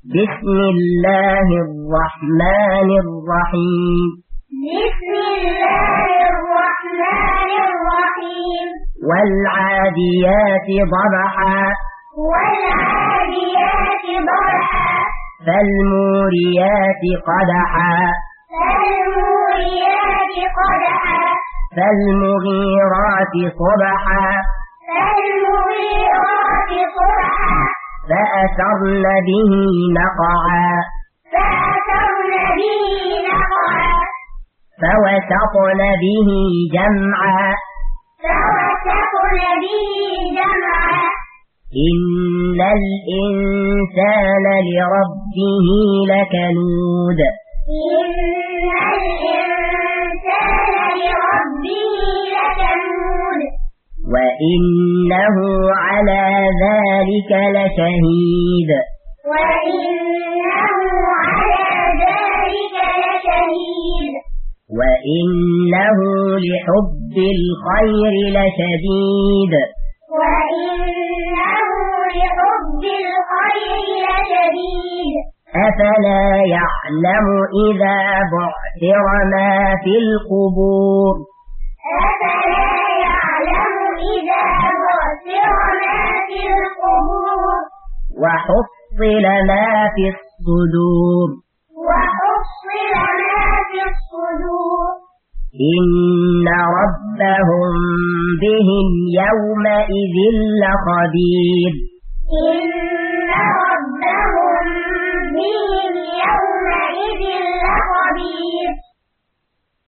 بسم الله الرحمن الرحيم. بسم الله الرحمن الرحيم. والعاديات ضبحا. والعاديات ضبحا. فالموريات قدحا. فالموريات قدحا. فالمغيرات صبحا. فالمغيرات صبحا. فأثرن به نقعا. فأثرن به نقعا. فوسطن به جمعا. فوسطن به جمعا. إن الإنسان لربه لكنود. إن الإنسان لربه لكنود. وإنه على ذلك لشهيد. وإنه على ذلك لشهيد. وإنه لحب الخير لشديد. وإنه لحب الخير لشديد. أفلا يعلم إذا بعثر ما في القبور. أفلا يعلم إذا بعثر ما في القبور. وحصل ما في الصدور. وحصل ما في الصدور. إن ربهم بهم يومئذ لخبير. إن ربهم بهم يومئذ لخبير.